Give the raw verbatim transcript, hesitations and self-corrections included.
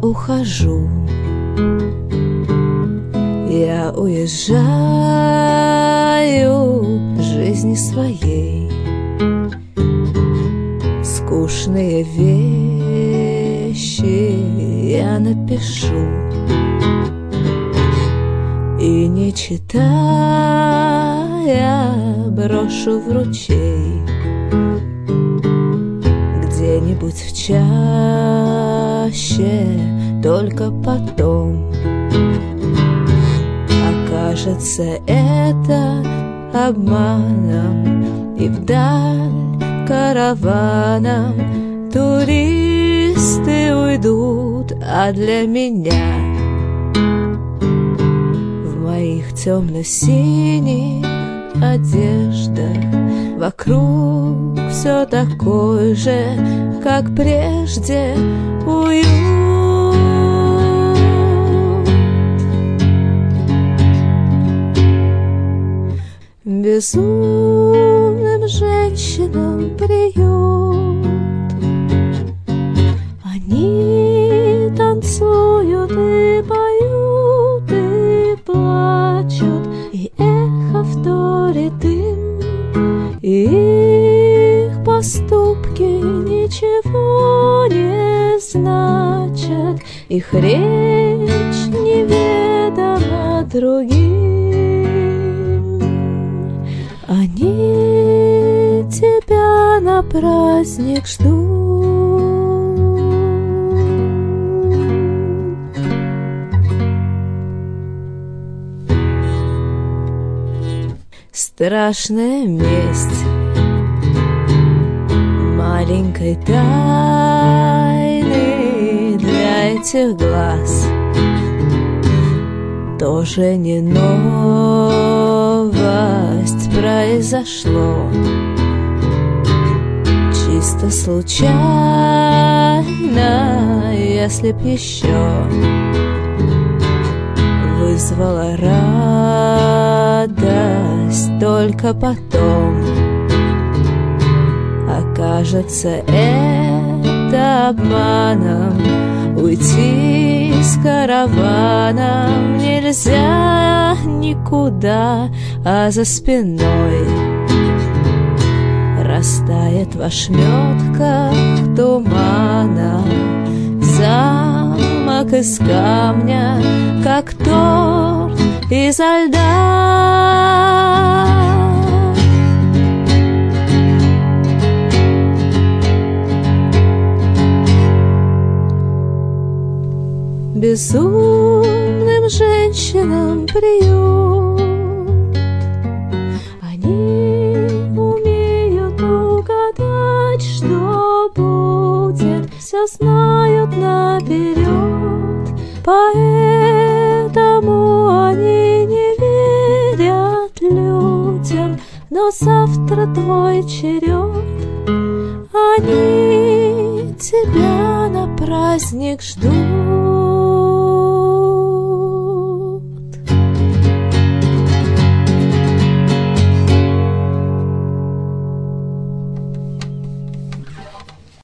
ухожу, я уезжаю жизни своей. Скучные вещи я напишу и, не читая, брошу в ручей. Где-нибудь в чаще, только потом окажется это обманом, и вдаль караваном туристы уйдут, а для меня в моих темно-синих одеждах вокруг все такой же, как прежде, уют. Безумным женщинам приют. Они танцуют и поют, и плачут, и эхо вторит им, и их поступки ничего не значат, их речь неведома другим. Они тебя на праздник ждут. Страшная месть маленькой тайны для этих глаз тоже не новость произошло. Чисто случайно, если б еще вызвала радость, только потом окажется это обманом. Уйти с караваном нельзя никуда, а за спиной растает в ошметках тумана замок из камня, как торт изо льда. Безумным женщинам приют. Они умеют угадать, что будет, все знают наперед, поэтому они не верят людям. Но завтра твой черед, они тебя на праздник ждут.